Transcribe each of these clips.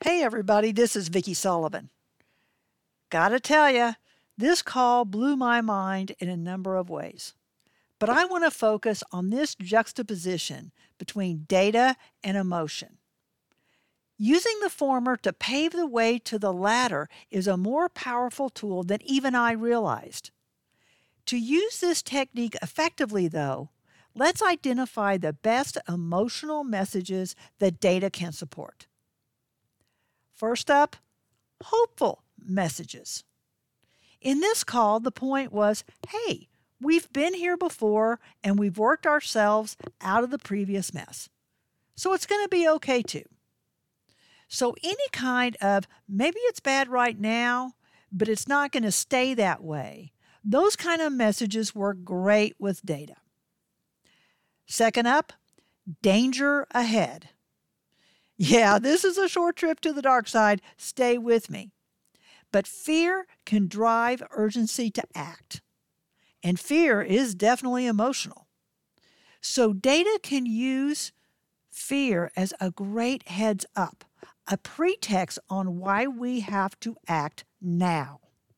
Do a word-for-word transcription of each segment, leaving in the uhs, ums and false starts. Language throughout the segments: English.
Hey everybody, this is Vicki Sullivan. Gotta tell you, this call blew my mind in a number of ways. But I want to focus on this juxtaposition between data and emotion. Using the former to pave the way to the latter is a more powerful tool than even I realized. To use this technique effectively, though, let's identify the best emotional messages that data can support. First up, hopeful messages. In this call, the point was, hey, we've been here before and we've worked ourselves out of the previous mess. So it's going to be okay too. So any kind of, maybe it's bad right now, but it's not going to stay that way. Those kind of messages work great with data. Second up, danger ahead. Yeah, this is a short trip to the dark side. Stay with me. But fear can drive urgency to act. And fear is definitely emotional. So data can use fear as a great heads up, a pretext on why we have to act now.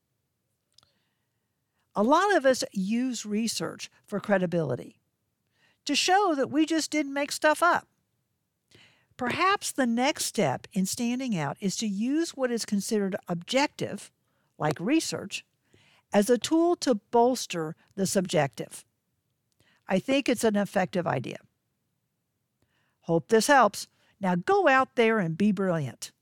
A lot of us use research for credibility, to show that we just didn't make stuff up. Perhaps the next step in standing out is to use what is considered objective, like research, as a tool to bolster the subjective. I think it's an effective idea. Hope this helps. Now go out there and be brilliant.